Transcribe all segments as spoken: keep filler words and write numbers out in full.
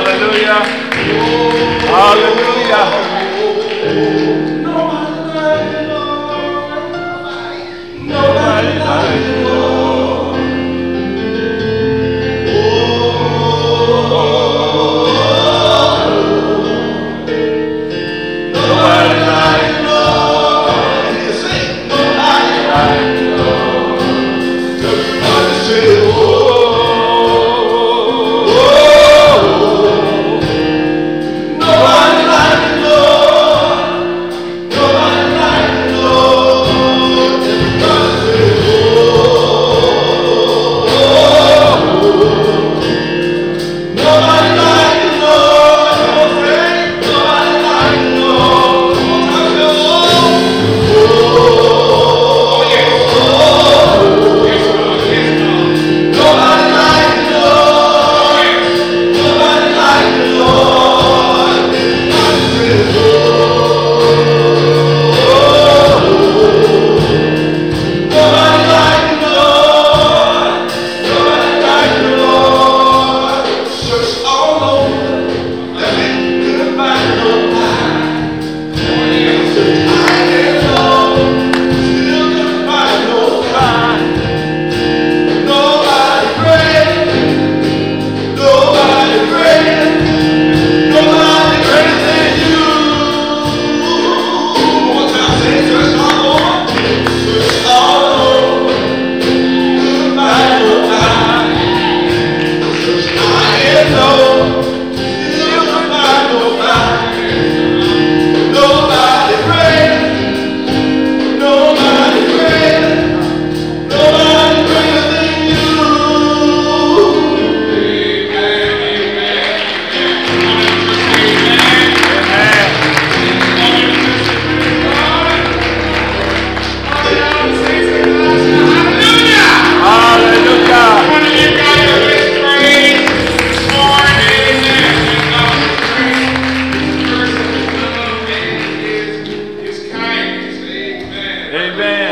Hallelujah. Hallelujah. Nobody like you, Lord. Nobody like you, Lord. Nobody like you, Lord. Everybody say, oh, oh, nobody like you, Lord. Nobody like you, Lord. Everybody say, oh, nobody like you, Lord. Nobody like you, Lord. Nobody like you, Lord. Nobody like you, Lord. Nobody like you, Lord. Nobody like you, Lord. Search all over, that we couldn't find nobody. Search high and low, still couldn't find nobody. Nobody great, nobody great, nobody greater than you. One more time, say, search all over, search all over, couldn't find nobody. Search high and low, still couldn't find nobody. Nobody great, nobody great, nobody greater than you. Amen.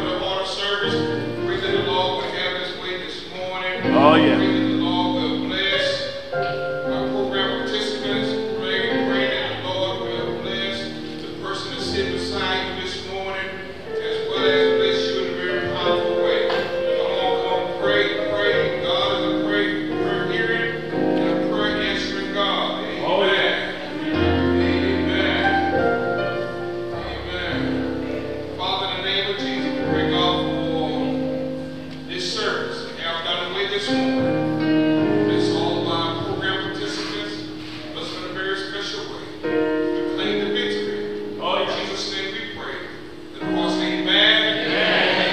Oh, yeah. Pray that the Lord will bless our program participants. Pray, pray that the Lord will bless the person that's sitting beside you this morning, as well as bless you in a very powerful way. Come on, come on, pray, pray. God is a pray, prayer hearing and a prayer answering God. Amen. Oh, yeah. Amen. Amen. Father, in the name of Jesus, we pray, God, for this service. We have done away this morning. It's all of our program participants, bless them in a very special way. We claim the victory. Oh, In yeah. Jesus' name we pray. The Lord say amen. Amen.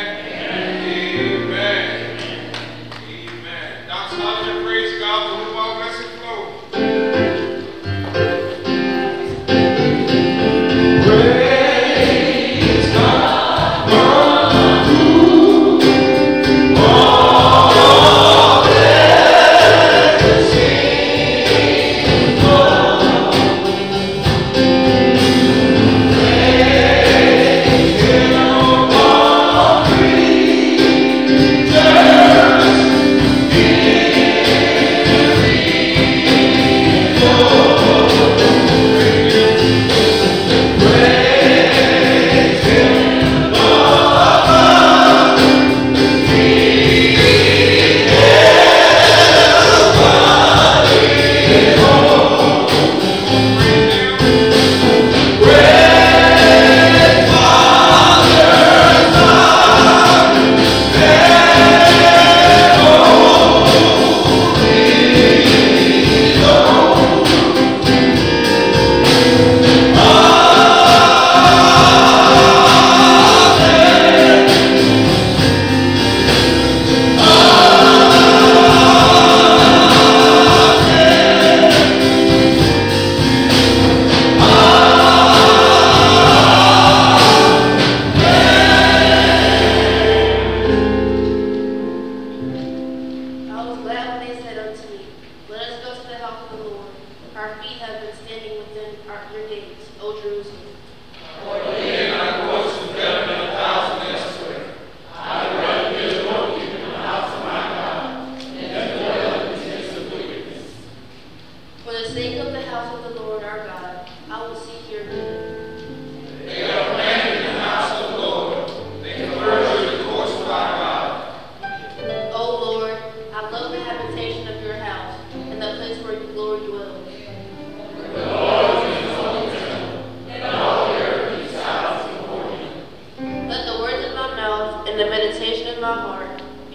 Amen. Amen. Doctor Hallelujah, praise God for the all blessed flow. Praise God.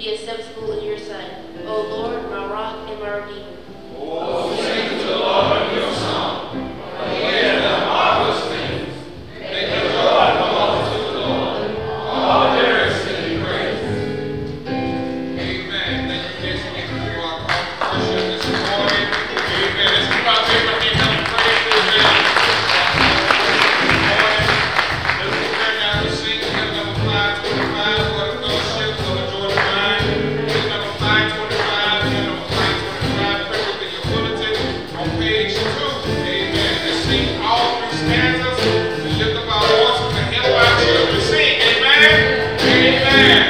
be acceptable in your sight, O Lord, my rock and my redeemer. Oh, sing to the Lord your song, for he has done marvelous things. Make the joy belong to the Lord. All the earth sing praise. Amen. Thank you, Miss Nick, for our call to worship this morning. Amen. Let's keep our favorite thing on the praise to them. Let's prepare now to sing hymn number five twenty-five, for the fellowship of the joy divine. Hymn number five twenty-five, hymn number five twenty-five, pray within your bulletin on page two. Amen. Let's sing all three stanzas and lift up our voices and help our children sing. Amen. Amen.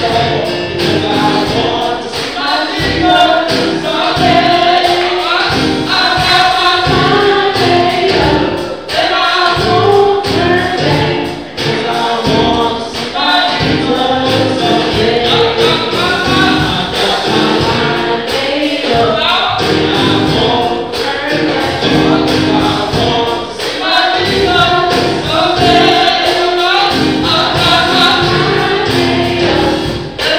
Yeah.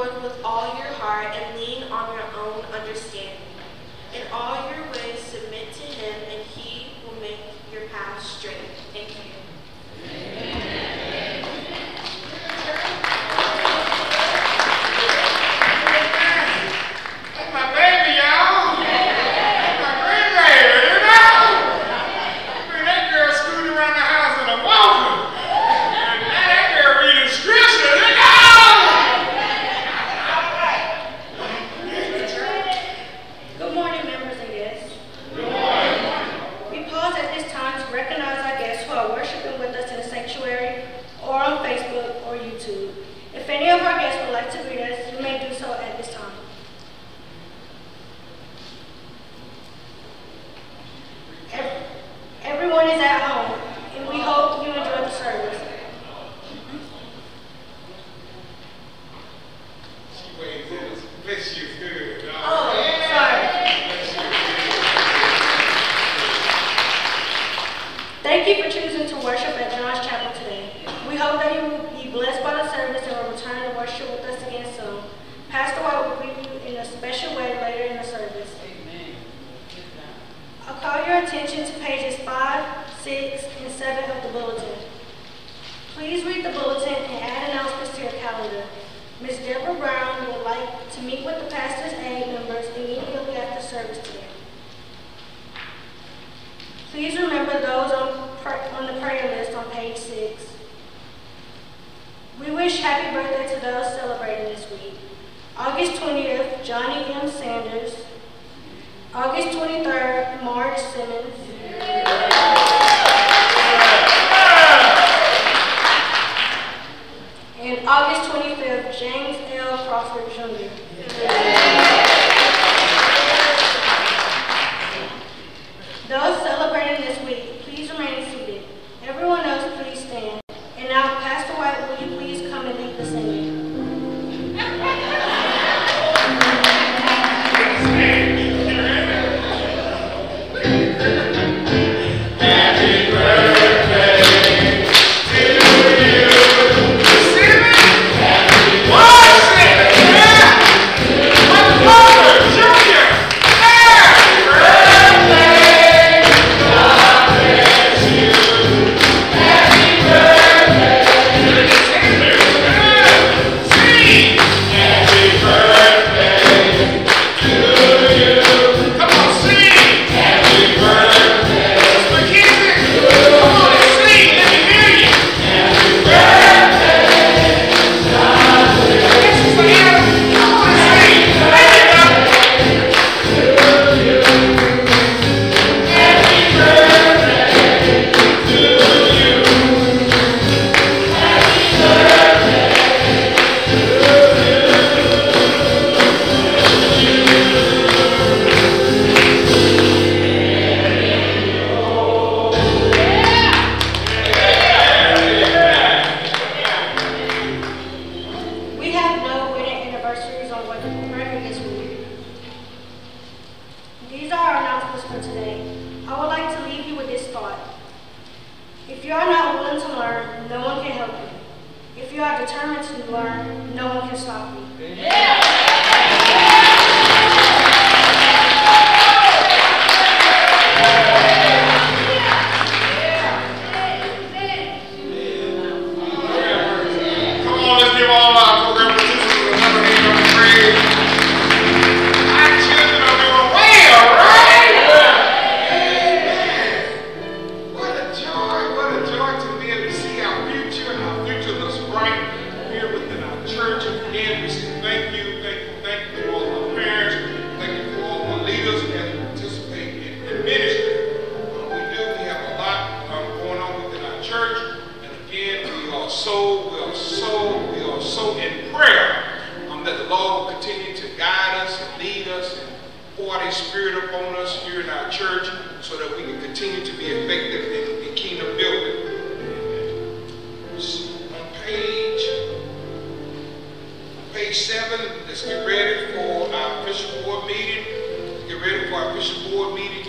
Lord with all your heart and lean on your own understanding. In all your ways submit to him, and he will make your path straight. Thank you. Amen. That's my baby, y'all. That's my grandbaby, you know? I mean, that girl scooting around the house in a walker. And now that girl reading scripture, you know? Good morning, members and guests. Good morning. We pause at this time to recognize our guests who are worshiping with us in the sanctuary or on Facebook or YouTube. If any of our guests would like to greet us, you may do so at this time. Ev- Everyone is at home, and we hope you enjoy the service. She waves at us. Bless you, good. dog. Oh, sorry. Bless you. Thank you for choosing to worship at John's Chapel today. We hope that you will be blessed by the service and will return to worship with us again soon. Pastor White will greet you in a special way later in the service. Amen. I'll call your attention to pages five, six, and seven of the bulletin. Please read the bulletin and add announcements to your calendar. Miz Deborah Brown would like to meet with the pastor's aid members immediately after service today. Please remember those on, on the prayer list on page six. We wish happy birthday to those celebrating this week. August twentieth, Johnny M. Sanders. August twenty-third, Marge Simmons. And August twenty-fifth, James L. Crawford, Junior Those celebrating this week, please remain seated. Everyone else, please stand. And now, Pastor White, will you please come and lead the singing?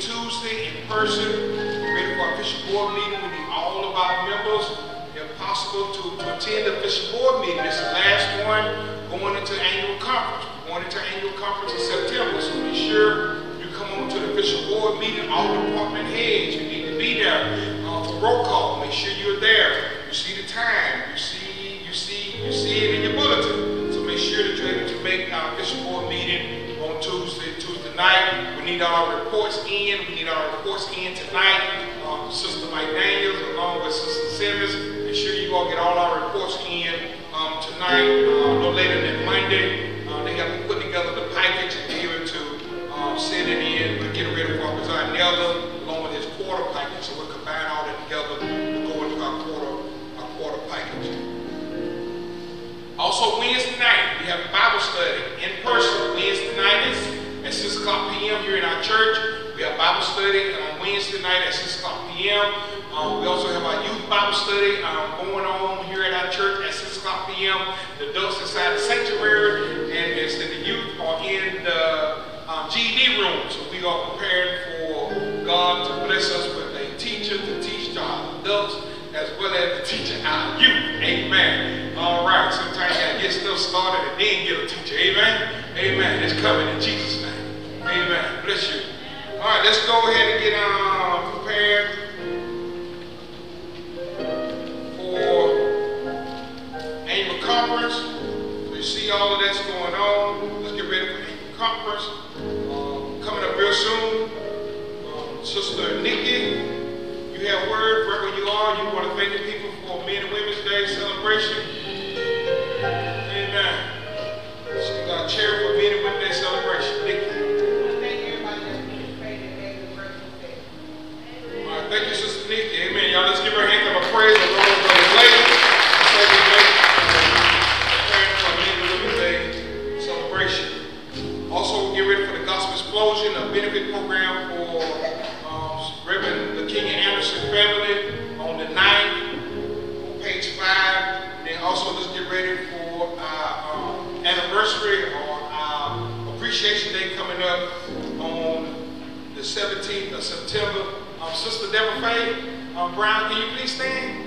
Person, ready for our official board meeting. We need all of our members, if possible. possible to, to attend the official board meeting. It's the last one going into annual conference. We're going into annual conference in September, so be sure you come on to the official board meeting. All department heads, you need to be there uh, for roll call. Make sure you're there. You see the time. You see, you see, you see it in your bulletin. So make sure that you're able to make our official board meeting on Tuesday, Tuesday night. We need all our reports in. We need our reports in tonight. Um, Sister Mike Daniels, along with Sister Simmons. Make sure you all get all our reports in um, tonight, uh, no later than Monday. Uh, they have to put together the package and be able to um, send it in and get it ready for our President Elder, along with his quarter package. So we'll combine all that together to go into our quarter, our quarter package. Also, Wednesday night, we have a Bible study in person. Wednesday night at, at six o'clock p m here in our church. We have Bible study on Wednesday night at six o'clock p m Um, we also have our youth Bible study um, going on here at our church at six o'clock p m The adults inside the sanctuary, and it's in the youth are in the um, G E D room. So we are preparing for God to bless us with a teacher to teach our adults as well as to teach our youth. Amen. All right. Sometimes you gotta get stuff started and then get a teacher. Amen. Amen. It's coming in Jesus' name. Amen. Bless you. All right, let's go ahead and get um, prepared for annual conference. So you see all of that's going on. Let's get ready for annual conference. Um, coming up real soon. Um, Sister Nikki, you have word right where you are. You want to thank the people for Men and Women's Day celebration. Amen. So we got a chair for Men and Women's Day celebration. Nikki. Thank you, Sister Nikki. Amen. Y'all, let's give her a hand of a praise the Lord for this lady. Preparing for Men and Women's Day celebration. Also, we'll get ready for the Gospel Explosion, a benefit program for um, Reverend the King and Anderson family on the ninth, on page five. And then also, let's get ready for our um, anniversary or our Appreciation Day coming up on the seventeenth of September. Um, Sister Deborah Faye um, Brown, can you please stand?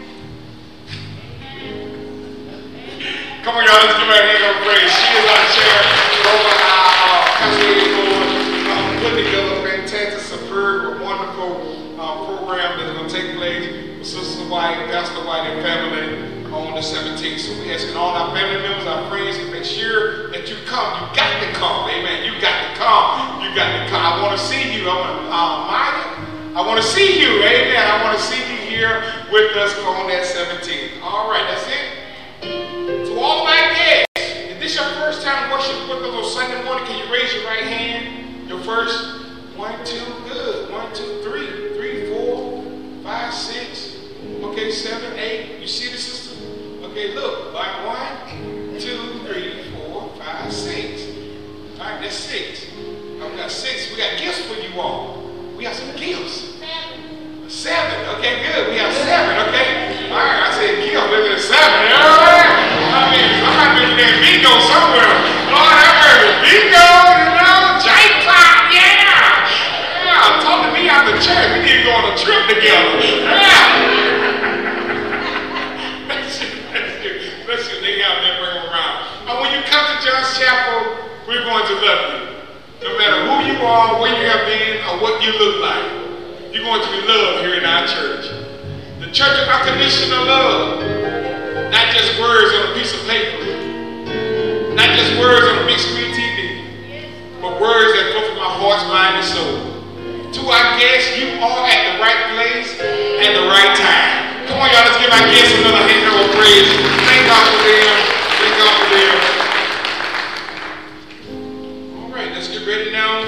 Come on, y'all, let's give her a hand of praise. She is our chair over our uh, pastoral board, um, putting together a fantastic, superb, wonderful uh, program that's going to take place with Sister White, Pastor White, and family on the seventeenth. So we're asking all our family members, our friends, to make sure that you come. You got to come. Amen. You got to come. You got to come. I want to see you. I want to, uh, Maya. I want to see you, amen. I want to see you here with us on that seventeenth. All right, that's it. To all of my guests, if this is your first time worshiping with us on Sunday morning, can you raise your right hand? Your first? One, two, good. One, two, three. Three, four, five, six. Okay, seven, eight. You see the sister? Okay, look. All right, one, two, three, four, five, six. All right, that's six. I've got six. We got gifts for you all. We have some gifts. Seven. Seven. Okay, good. We have seven. Okay. All right. I said gift. Look at seven. All right. I mean, somebody making that bingo somewhere. Lord, I heard it. Bingo, you know, jackpot. Yeah. Yeah. Talk to me after church. We need to go on a trip together. Yeah. Let's see. Let's see. Let's see. They got that bring them around. And when you come to John's Chapel, we're going to love you. No matter who you are, where you have been, or what you look like, you're going to be loved here in our church. The church of unconditional love. Not just words on a piece of paper. Not just words on a big screen T V. But words that flow from my heart's mind and soul. To our guests, you are at the right place at the right time. Come on, y'all, let's give our guests another hand of praise. Thank God for them. Thank God for them. Let's get ready now.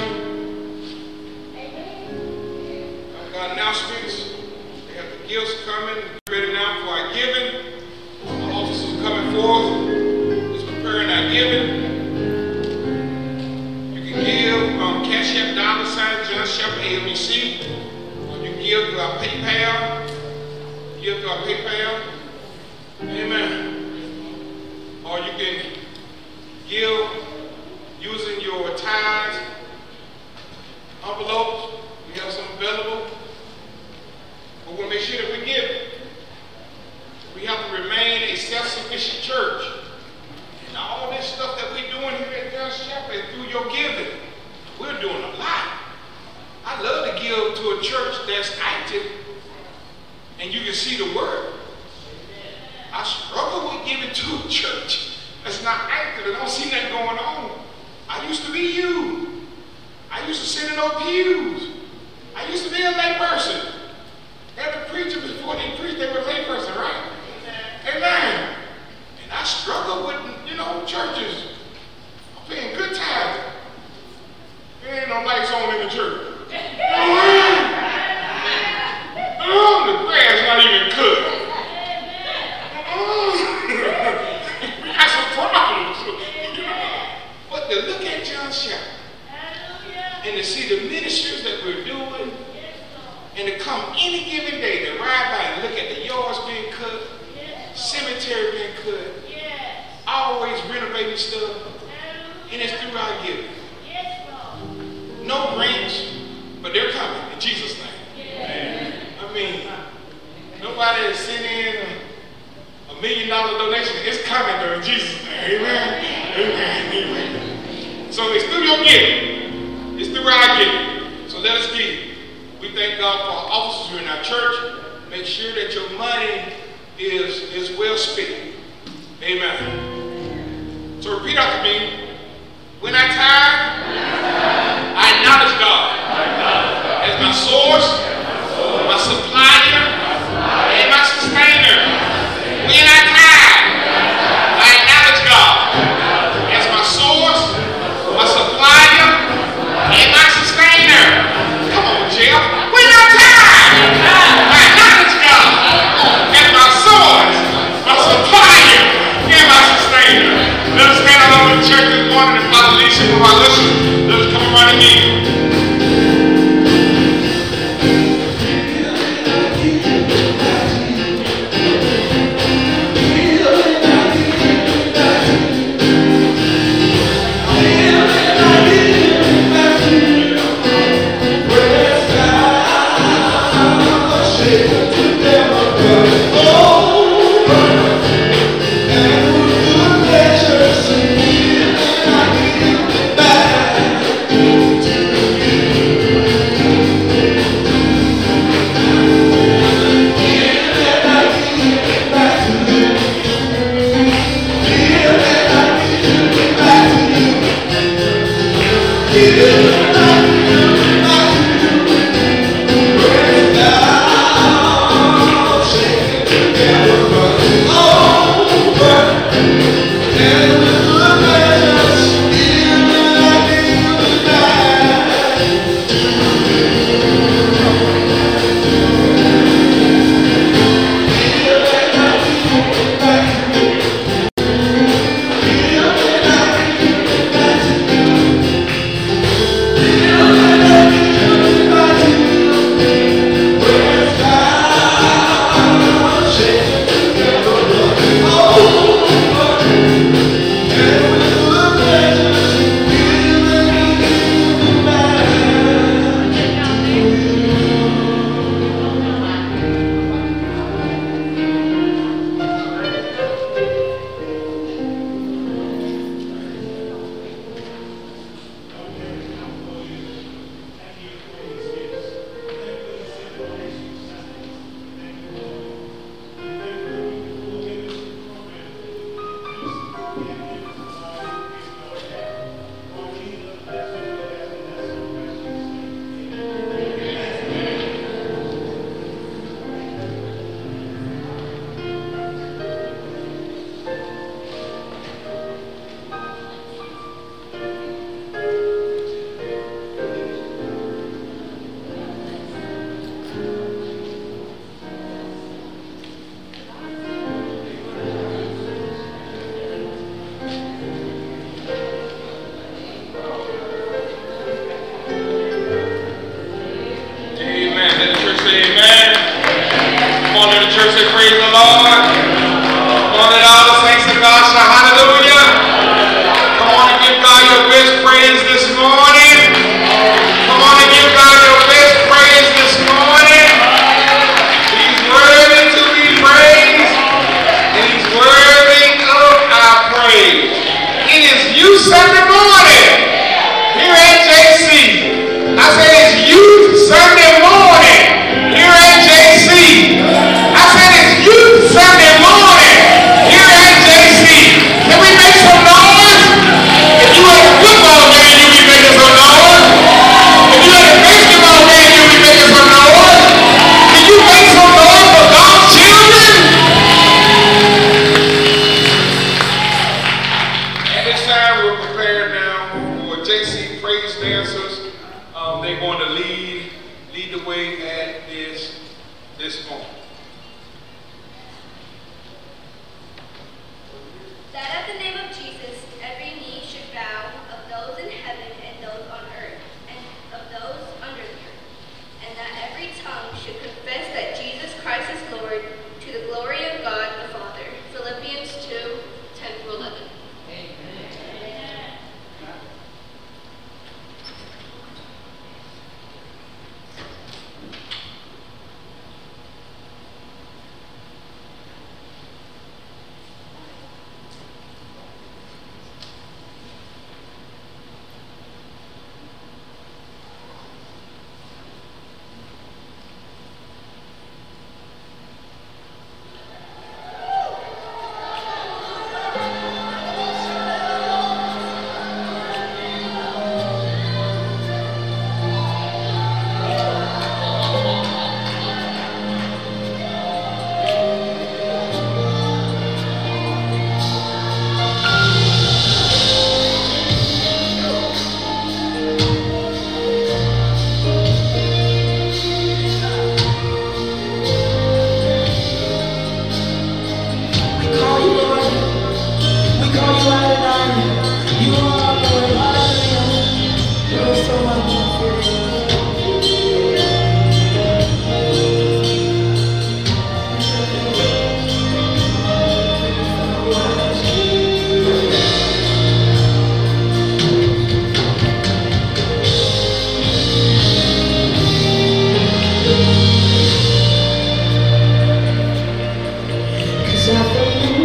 I've got announcements. They have the gifts coming. Get ready now for our giving. The officers coming forth. Just preparing our giving. You can give um, Cash App dollar sign John Shepherd A M E C. Or you can give to our PayPal. Give to our PayPal. Amen. Or you can give using your tithes, envelopes. We have some available. But we'll make sure that we give. We have to remain self-sufficient church. And all this stuff that we're doing here at John's Chapel is through your giving. We're doing a lot. I love to give to a church that's active and you can see the word. I struggle with giving to a church that's not active and don't see nothing going on. I used to be you. I used to sit in those pews. I used to be a lay person. Every preacher before they preach, they were a lay person, right? Amen. And I struggle with, you know, churches. I'm paying good tithe. There ain't no lights on in the church. Oh, the grass not even cut. We got some problems. But to look at John's Chapel and to see the ministries that we're doing, and to come any given day to ride by and look at the yards being cut, cemetery being cut, always renovating stuff, and it's through our giving. No grants, but they're coming in Jesus' name. I mean, nobody has sent in a, a million dollar donation. It's coming though in Jesus' name. Amen. Amen. Amen. So it's through your giving. It's through our giving. So let us give. We thank God for our officers here in our church. Make sure that your money is, is well spent. Amen. So repeat after me. When I tithe, I acknowledge God as my source, my supplier, and my sustainer. When I tithe, I acknowledge God as my source, my supplier, and my sustainer. Come on, Jeff. When I tithe, I acknowledge God as my source, my supplier, and my sustainer. Let us stand all over the church this morning and follow the leadership of our listeners. Let us come around again. Back to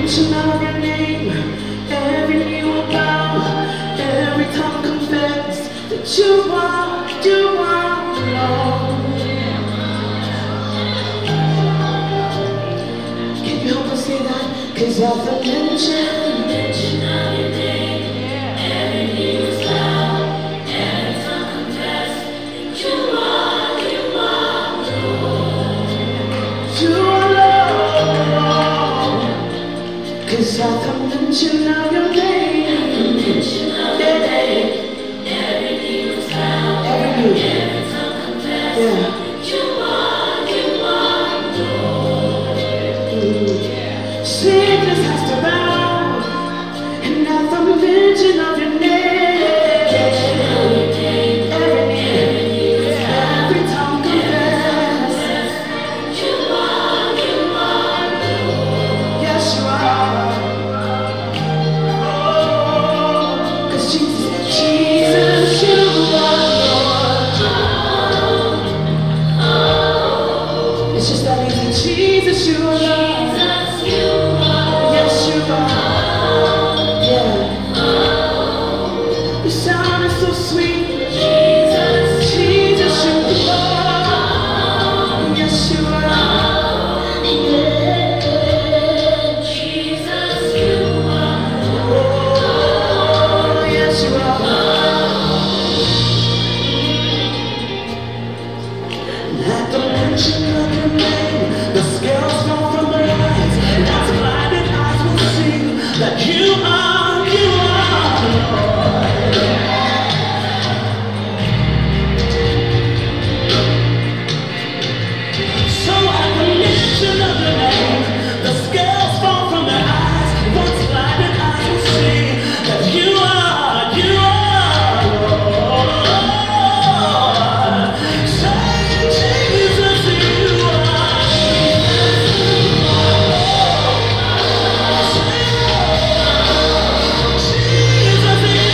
mention of your name, every knee will bow, every tongue confess that you are, you are Lord. Can you help us say that? 'Cause at the mention, mention of your name, every knee will bow, every tongue confess that you are, you are Lord. You are Lord. 'Cause at the mention of your name, mention of your name, every knee will bow, every knee, every tongue confess that you are, you are Lord. Mm. Sickness has to bow, and at the mention of your name, every knee, every tongue confess that you are, you are Lord. Yes, you are. Oh, 'cause Jesus, Jesus, you are Lord. It's just that easy. Jesus, you are Lord. Yes, you are. Yeah. Your sound is so sweet. Jesus, Jesus, you are. Yes, you are. Yeah. Jesus, you are. Oh, yes, you are. At the mention of your name, the scales fall from their eyes. Once blinded eyes will see that you are, you are Lord. So at the mention of your name, the scales fall from their eyes. Once blinded eyes will see that you are, you are Lord. Say, Jesus, you are. Jesus, you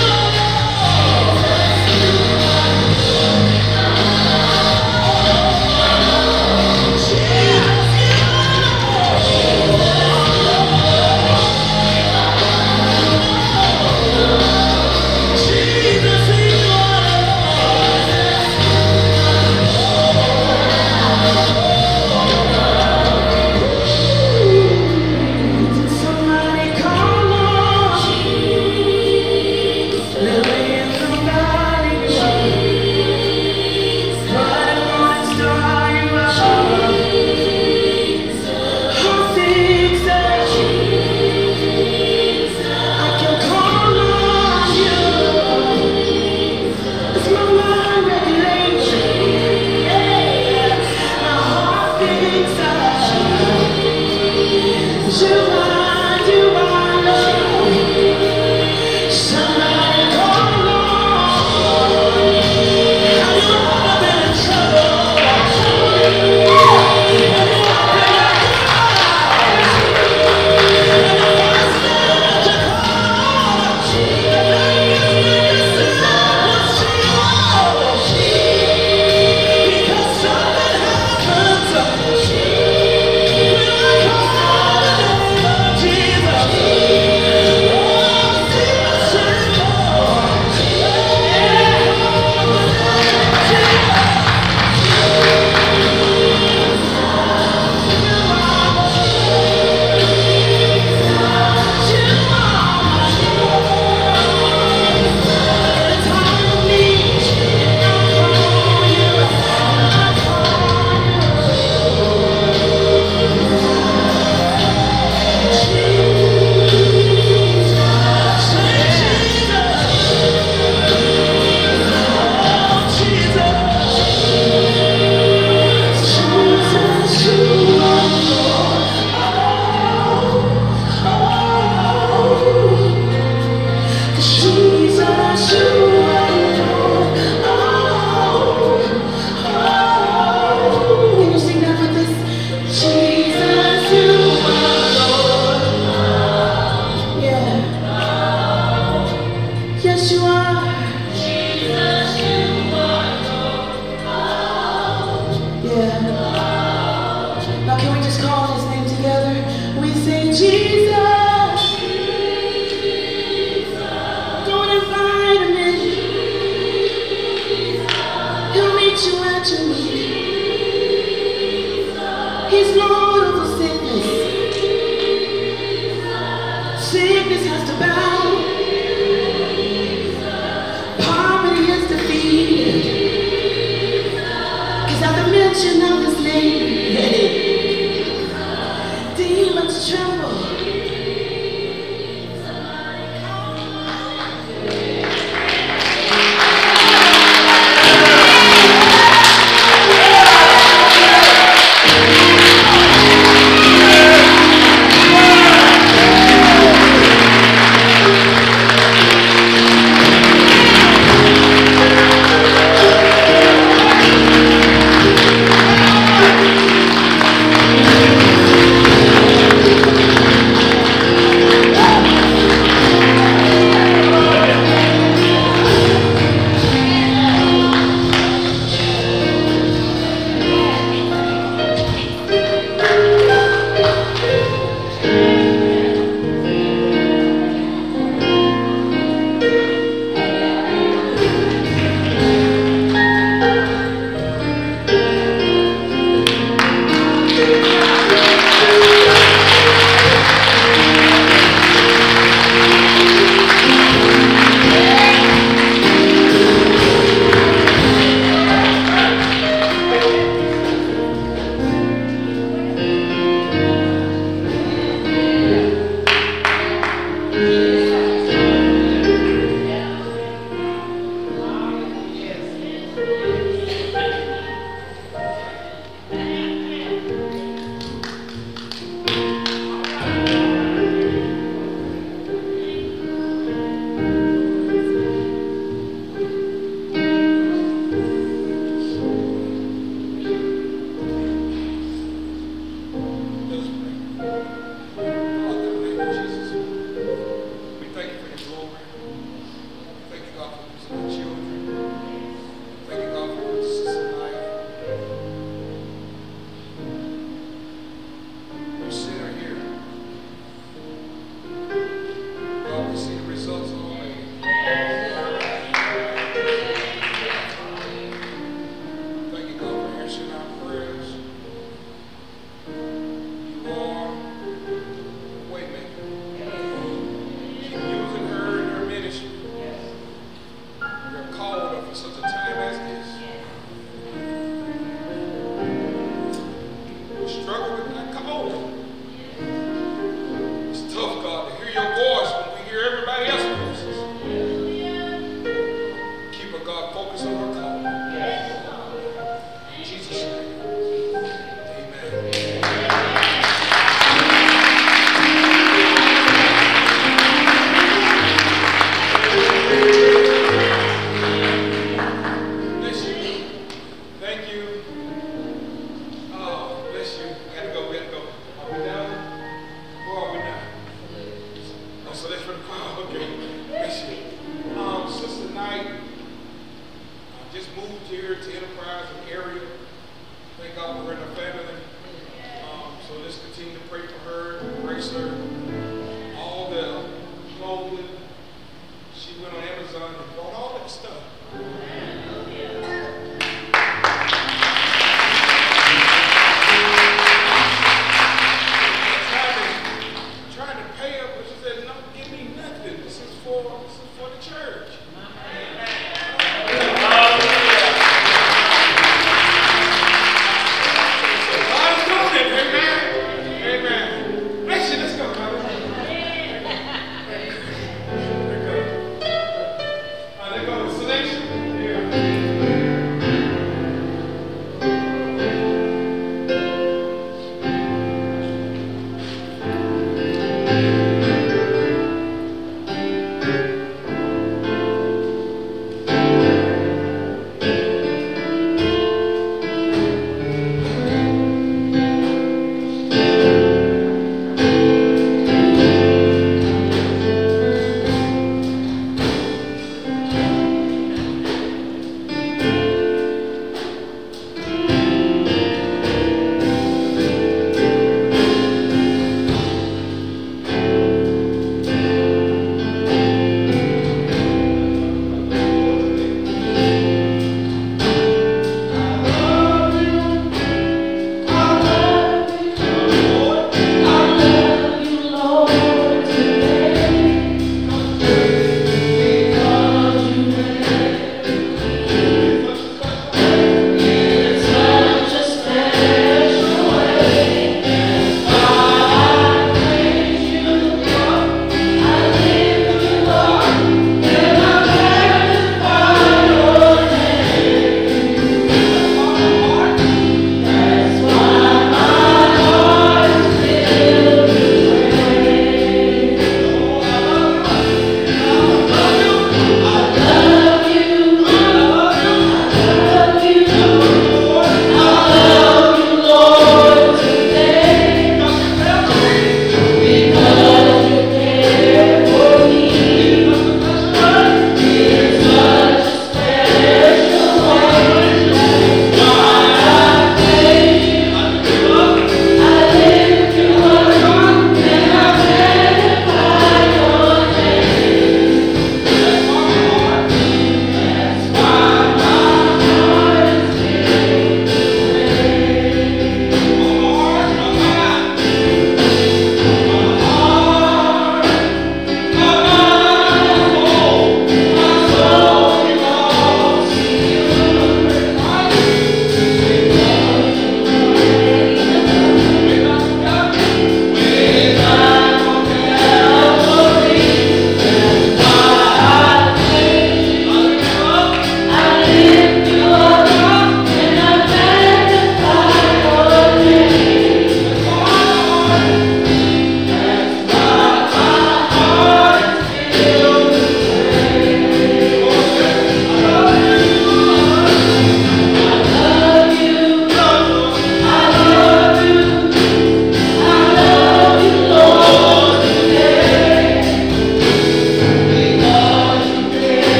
somebody call on Lily in the valley, you are. Bright morning star, you are. Who thinks that I can call on you? It's my mind regulation. Yeah. My heart thinks that you are, you are Lord. Somebody call on. Have you ever been in trouble? Have you ever been Now can we just call his name together? We say Jesus. Sickness has to bow. Poverty is defeated. Cause at the mention of his name, demons tremble.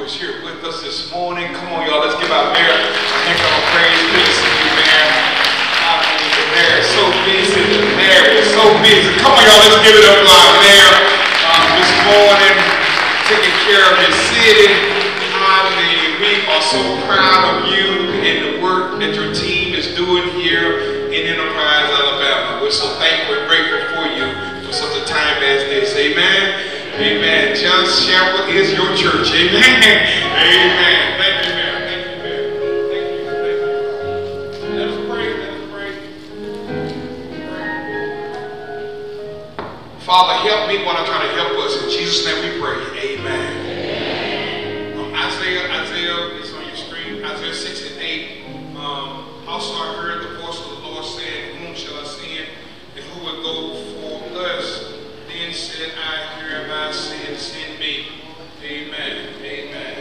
who is here with us this morning. Come on, y'all, let's give our mayor a hand of praise. Good to see you, man. I mean, the mayor is so busy. The mayor is so busy. Come on, y'all, let's give it up to our mayor um, this morning, taking care of his city. I mean, we are so proud of you and the work that your team is doing here in Enterprise, Alabama. We're so thankful and grateful for you for such a time as this. Amen. Amen. John's Chapel is your church. Amen. Amen. Thank you, man. Thank you, man. Thank you. Thank you. Let us pray. Let us pray. Father, help me when I'm trying to help us. In Jesus' name we pray. Amen. Um, Isaiah, Isaiah, it's on your screen. Isaiah six and eight. Um, also, I heard the voice of the Lord saying, "Whom shall I send, and who will go for us?" Then said I, "Here am I, send, send me." Amen. Amen.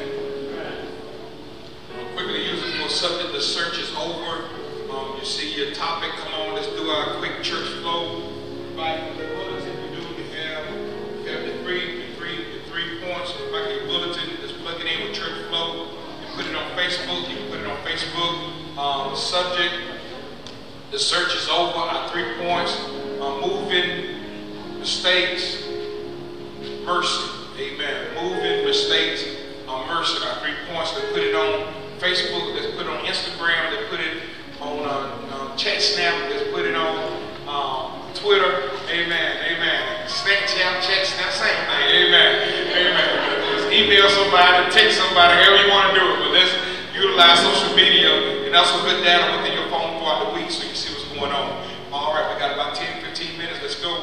I'll quickly use it for a subject. The search is over. Um, you see your topic. Come on, let's do our quick church flow. Right, the bulletin we do, we have, we have the three, the three, the three points. Like a bulletin, just plug it in with church flow. You put it on Facebook. You can put it on Facebook. Um, subject: the search is over. Our three points: uh, moving mistakes, mercy. Amen. Moving mistakes, uh, mercy. Our three points. They put it on Facebook. They put it on Instagram. They put it on uh, uh, Chat Snap. They put it on um, Twitter. Amen. Amen. Snapchat, Chat Snap, same thing. Amen. Amen. Just email somebody, text somebody, however you want to do it. But let's utilize social media and also put data within your phone throughout the week so you can see what's going on. All right, we got about ten, fifteen minutes. Let's go.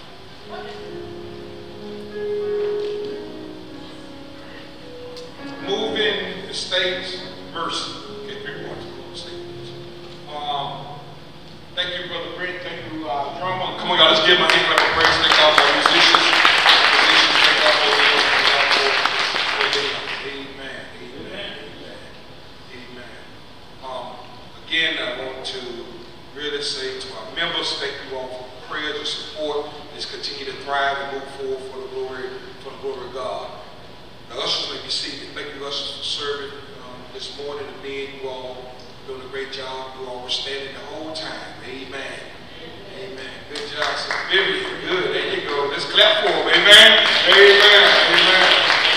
Moving mistakes, mercy. Okay, three points. Mistakes. Um, thank you, Brother Brent. Thank you, uh, drummer. Come on, y'all. Let's give my hand clap of praise. Thank God for our musicians. Musicians, thank God for them. Thank God for them. Amen. Amen. Amen. Amen. Um, again, I want to really say to our members, thank you all for prayers and support. Let's continue to thrive and move forward for the glory, for the glory of God. The ushers may be seated. Thank you, ushers, for serving um, this morning. The men, you all doing a great job. You all were standing the whole time. Amen. Amen. Good job, Sister Vivian. Good. There you go. Let's clap for them. Amen. Amen. Amen.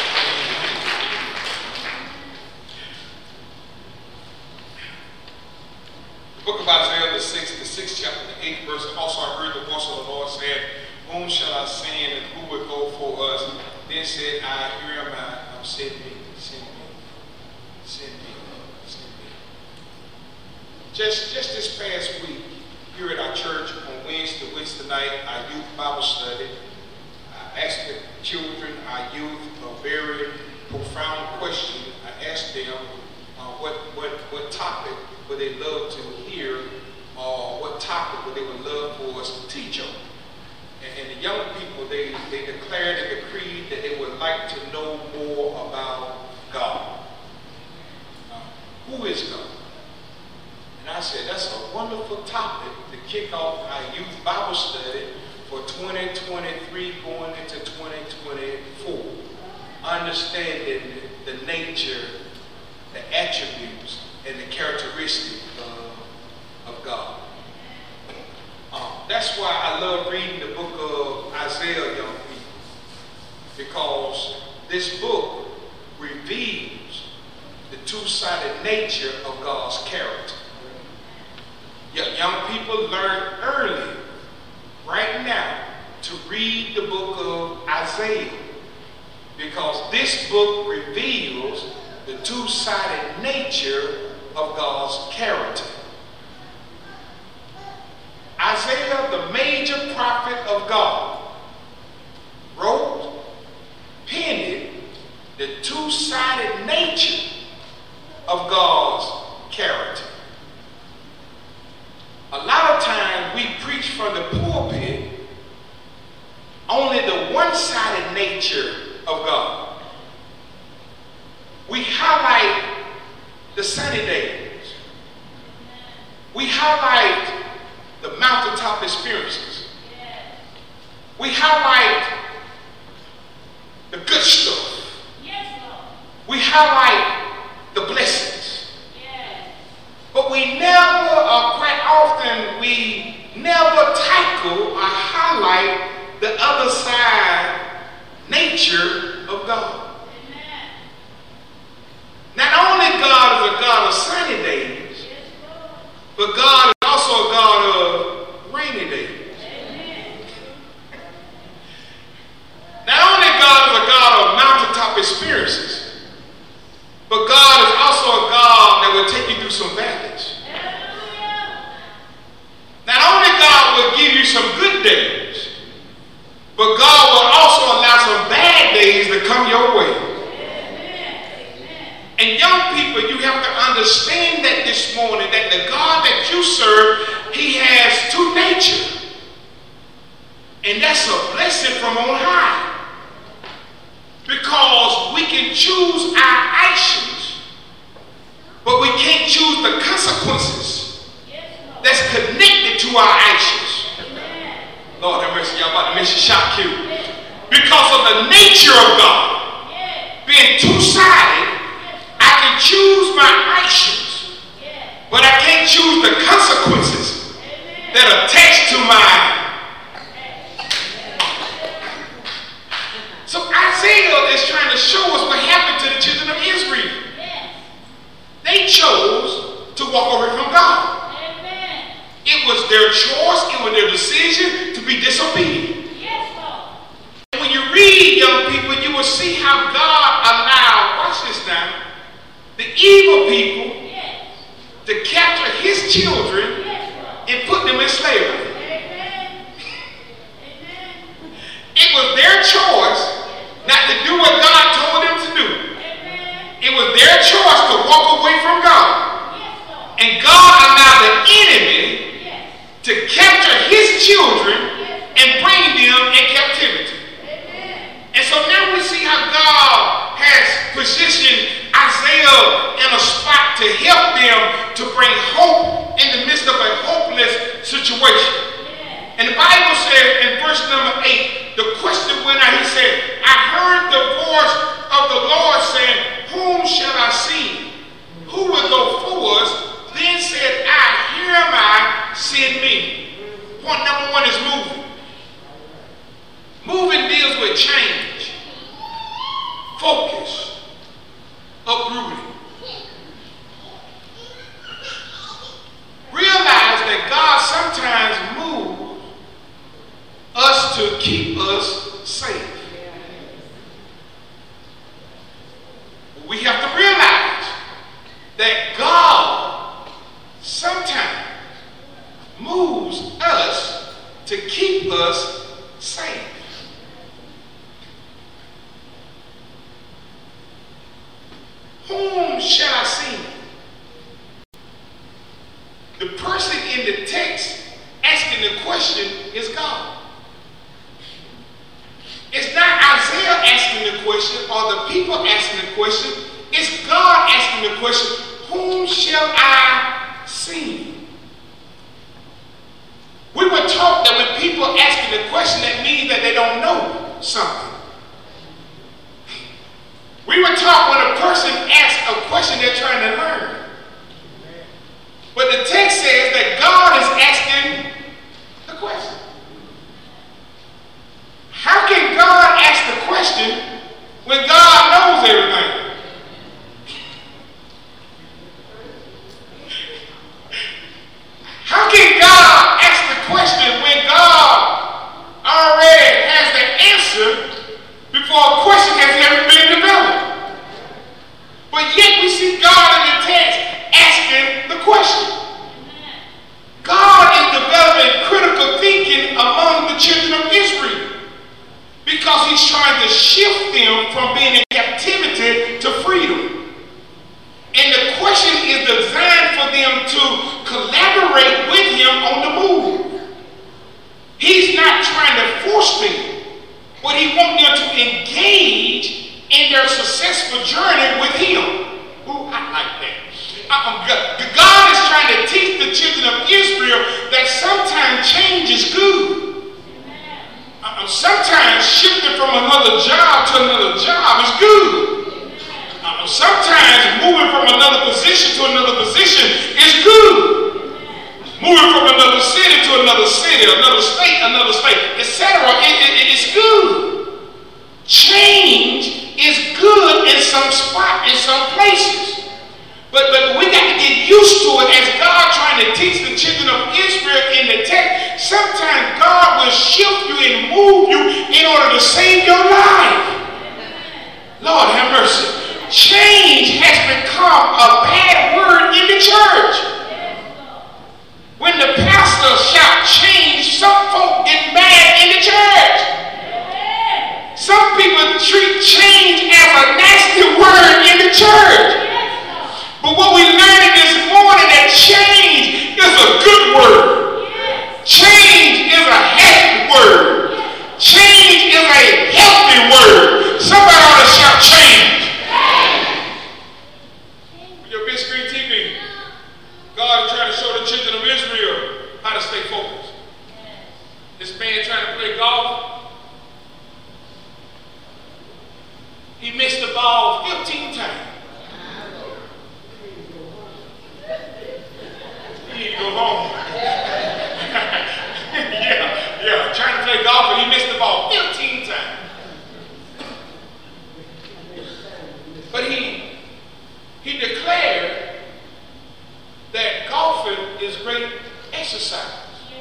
The book of Isaiah, the sixth, the sixth chapter, the eighth verse. Also, I heard the voice of the Lord saying, "Whom shall I send, and who will go for us?" Then said I, "Here am I, um, send me, send me, send me, send me." Just, just this past week, here at our church on Wednesday, Wednesday night, our youth Bible study, I asked the children, our youth, a very profound question. I asked them uh, what, what, what topic would they love to hear, or what topic would they would love for us to teach on. And, and the young people, they, they declared and decreed that they would like to know more about God. Uh, who is God? And I said, that's a wonderful topic to kick off our youth Bible study for twenty twenty-three going into twenty twenty-four. Understanding the nature, the attributes, and the characteristics of, of God. Um, that's why I love reading the book of Isaiah, young people, because this book reveals the two-sided nature of God's character. Young people learn early, right now, to read the book of Isaiah, because this book reveals the two-sided nature of God's character. Isaiah, the major prophet of God, wrote, penned the two-sided nature of God's character. A lot of times we preach from the pulpit only the one-sided nature of God. We highlight the sunny days. We highlight the mountaintop experiences. We highlight the good stuff. We highlight the blessings. But we never, or quite often, we never tackle or highlight the other side nature of God. Not only God is a God of sunny days, but God is also a God of rainy days. Not only God is a God of mountaintop experiences, but God is also a God that will take you through some valleys. Not only God will give you some good days, but God will also allow some bad days to come your way. And young people, you have to understand that this morning, that the God that you serve, he has two natures. And that's a blessing from on high. Because we can choose our actions, but we can't choose the consequences that's connected to our actions. Lord have mercy, y'all about to mention shock you. Because of the nature of God being two-sided, I can choose my actions, but I can't choose the consequences that are attached to my. So Isaiah is trying to show us what happened to the children of Israel. They chose to walk away from God. It was their choice, it was their decision to be disobedient. When you read, young people, you will see how God allowed, watch this now, the evil people to capture his children and put them in slavery. It was their choice not to do what God told them to do. It was their choice to walk away from God. And God allowed the enemy to capture his children and bring them in captivity. And so now we see how God has positioned Isaiah in a spot to help them to bring hope in the midst of a hopeless situation. And the Bible says in verse number eight, the question went out, he said, I heard the voice of the Lord saying, whom shall I send? Who will go for us? Then said I, here am I, send me. Point number one is moving. Moving deals with change, focus, uprooting. Realize that God sometimes moves us to keep us safe. We have to realize that God sometimes moves us to keep us safe. Whom shall I send? The person in the text asking the question is God. It's not Isaiah asking the question or the people asking the question. It's God asking the question, whom shall I send? We were taught that when people asking the question, that means that they don't know something. We were taught when a person asks a question, they're trying to learn. But the text says that God is asking the question. How can God ask the question when God knows everything? How can God ask the question when God already has the answer before a question has ever been developed? But yet we see God in the text asking the question. God is developing critical thinking among the children of Israel because he's trying to shift them from being in captivity to freedom. And the question is designed for them to collaborate with him on the move. He's not trying to force them, but he wants them to engage in their successful journey with him. Ooh, I like that. Uh-uh, God is trying to teach the children of Israel that sometimes change is good. Uh-uh, sometimes shifting from another job to another job is good. Uh-uh, sometimes city, another state, another state, et cetera. It, it, it's good. Change is good in some spot, in some places. But, but we got to get used to it as God trying to teach the children of Israel in the text. Sometimes God will shift you and move you in order to save your life. Lord have mercy. Change has become a bad word in the church. When the pastor shout change, some folk get mad in the church. Some people treat change as a nasty word in the church. But what we learned this morning, that change is a good word. Change is a happy word. Change is a healthy word. Somebody ought to shout change. With your big screen T V, God is trying to show the children of Israel how to stay focused. This man trying to play golf, he missed the ball fifteen times. He need to go home. yeah, yeah, trying to play golf and he missed the ball fifteen times. But he he declared that golfing is great exercise.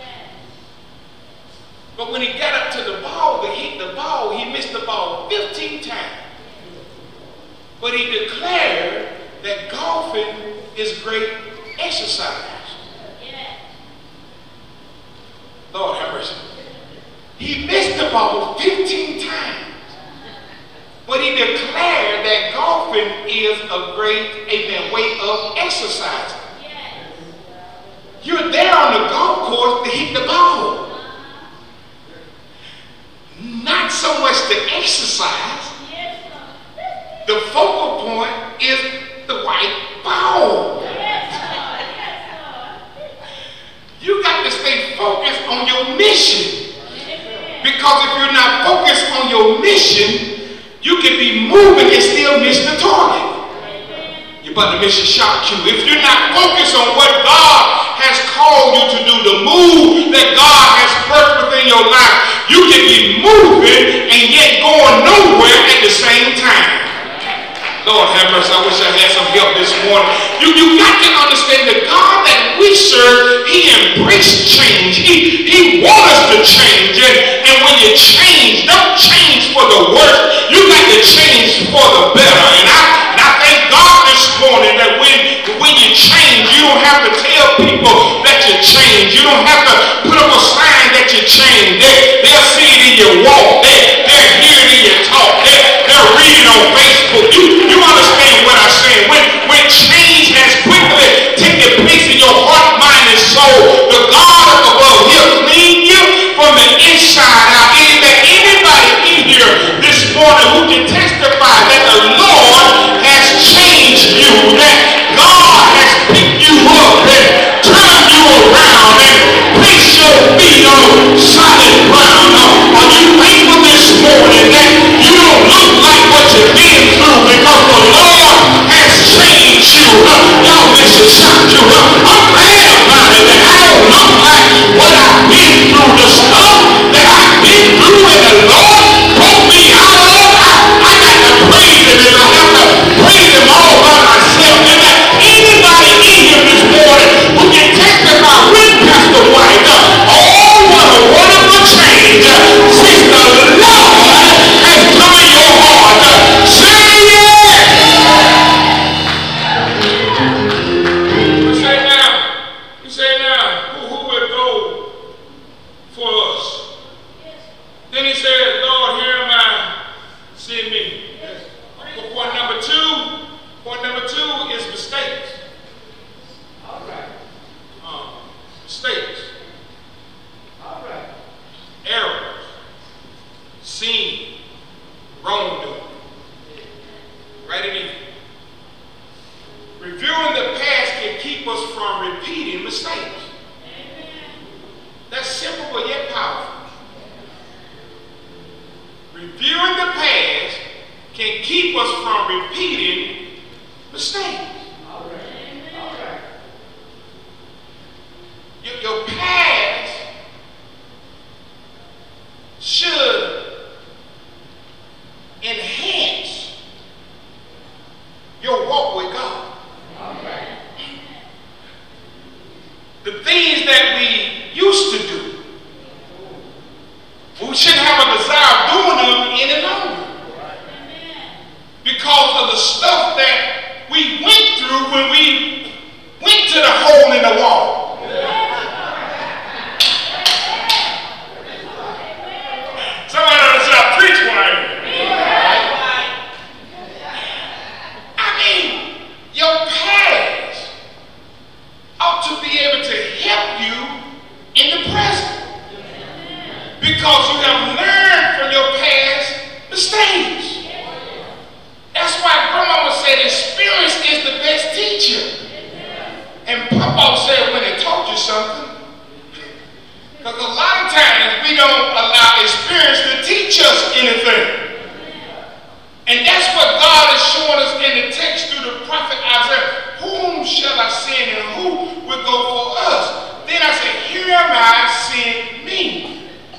But when he got up to the ball to hit the ball, he missed the ball fifteen times. But he declared that golfing is great exercise. Lord have mercy. He missed the ball fifteen times. But he declared that golfing is a great, amen, way of exercising. You're there on the golf course to hit the ball. Not so much to exercise. The focal point is the white ball. You got to stay focused on your mission. Because if you're not focused on your mission, you can be moving and still miss the target. You're about to miss a shot cue. If you're not focused on what God has called you to do, the move that God has birthed within your life, you can be moving and yet going nowhere at the same time. Lord have mercy, I wish I had some help this morning. You, you got to understand the God that we serve, he embraced change. He, he wants us to change. And, and when you change, don't change for the worse. You got to change for the better. And I, and I thank God this morning that when, when you change, you don't have to tell people that you change. You don't have to put up a sign that you change. They, they'll see it in your walk. They, they'll hear it in your talk. They, they'll read it on Facebook. You, you understand what I'm saying? When, when change has quickly taken place in your heart, mind, and soul, the God above, he'll clean you from the inside out. Is there anybody in here this morning who can testify that the Lord has changed you, that God has picked you up and turned you around and placed your feet on solid ground? Are you thankful this morning that you don't look like what you've been through because the Lord has changed you? Y'all miss a shot you. I'm glad about it that I don't look like what I've been through, the stuff that I've been through, and the Lord brought me out of. I, I got to praise him, and I have to praise him all by myself. And that anybody in here this morning who can testify with Pastor White, uh, oh, what a wonderful change uh, since the Lord has come in your heart. Uh, say yes! You say now, you say now, who, who will go for us? Then he said, Lord, here am I, send me. Point number two, point number two is mistakes. All right. Um, mistakes. All right. Errors. Sin. Wrongdoing. Write it in. Reviewing the past can keep us from repeating mistakes. That's simple but yet powerful. Reviewing the past can keep us from repeating mistakes. All right. All right. Your, your past your walk with God. The things that we used to do, we shouldn't have a desire of doing them any longer. Because of the stuff that we went through when we went to the hole in the wall. Somebody ought to say, I preach one. I mean, your past ought to be able to help you in the present. Because you have learned from your past mistakes. That's why Grandmama said experience is the best teacher. And Papa said when they taught you something, because a lot of times we don't allow experience to teach us anything. And that's what God is showing us in the text through the prophet Isaiah. Whom shall I send and who will go for us? Then I said, here am I, send me.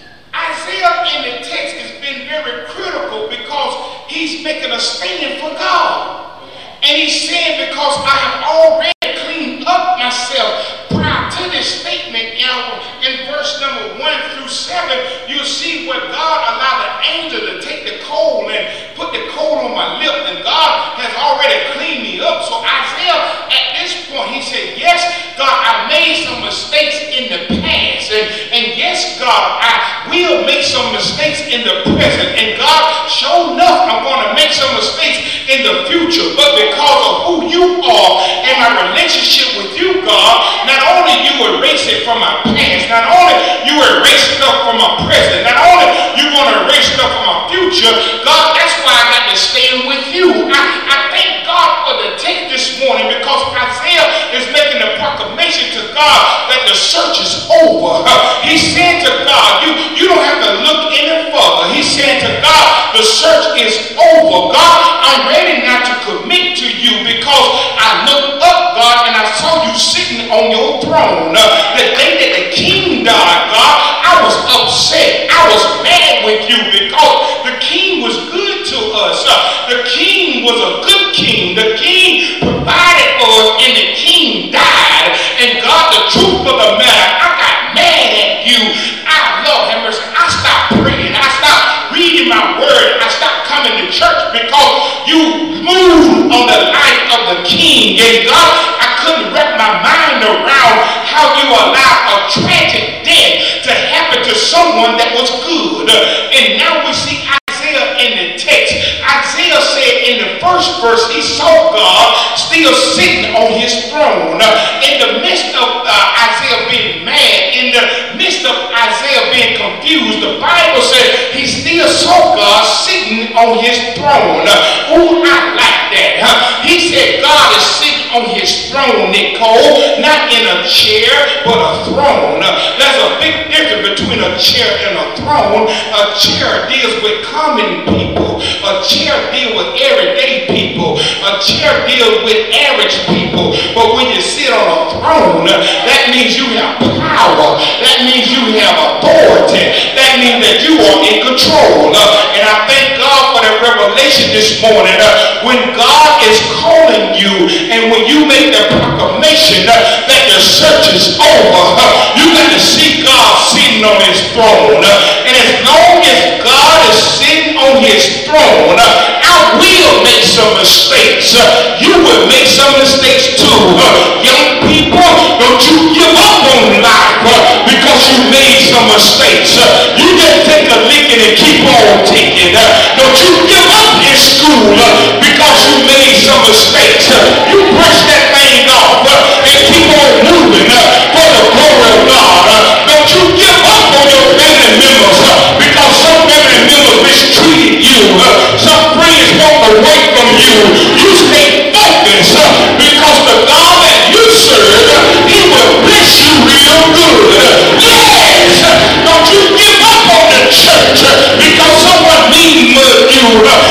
Isaiah in the text has been very critical because he's making a statement for God. And he's saying, because I have already cleaned up myself prior to this statement, you know, in verse number one through seven, you'll see where God allowed the angel to take the coal and put the coal on my lip, and God has already cleaned me up. So Isaiah, at this point, he said, yes, God, I made some mistakes in the past, and, and yes, God, I will make some mistakes in the present, and God, sure enough, I'm going to make some mistakes in the future, but because of who you are and my relationship with you, God, not only you erase it from my past, not only you erase stuff from my present, not only you're going to erase stuff from my future, God, that's why I got to stand with you. I, I thank God for the text this morning, because Isaiah is making a proclamation to God that the search is over. He's saying to God, you, you don't have to look any further. He's saying to God, the search is over. God, I'm ready now to commit to you, because I looked up, God, and I saw you sitting on your throne. Uh, the day that the king died, God, I was upset. I was mad with you because the king was good to us. Uh, the king was a good king. The king provided for us, and the king died. And God, the truth of the matter, I got mad at you. I, Lord have mercy, I stopped praying. I stopped reading my word. I stopped coming to church because you moved on the life of the king. And God, I couldn't wrap my mind around how you allowed a tragic death to happen to someone that was good. And now we see Isaiah in the text. Isaiah said in the first verse, he saw God still sitting on his throne. In the midst of uh, Isaiah being mad, in the midst of Isaiah being confused, the Bible said he still saw God sitting on his throne. Oh, I like that. Huh? He said God is sitting on his throne, Nicole, not in a chair, but a throne. There's a big difference between a chair and a throne. A chair deals with common people. A chair deals with everyday people. A chair deals with average people. But when you sit on a throne, that means you have power. That means you have authority. That means that you are in control. Uh, and I thank God for that revelation this morning. Uh, when God is calling you, and when you make the proclamation uh, that the search is over, uh, you got to see God sitting on his throne. Uh, and as long as God is sitting on his throne, uh, I will make some mistakes. Uh, you will make some mistakes too. Uh, young people, don't you give up on life uh, because you made some mistakes. Uh, you just take a licking and keep on taking. Uh, don't you give up in school uh, because you made some mistakes. Uh, you brush that thing off uh, and keep on moving uh, for the glory of God. Uh, don't you give up on your family members uh, because some family members mistreated you. Uh, some friends walk away from you. You stay focused uh, because the God that you serve, uh, he will bless you real good. Uh, yes! Uh, don't you give up on the church uh, because someone mean mugged you. Uh,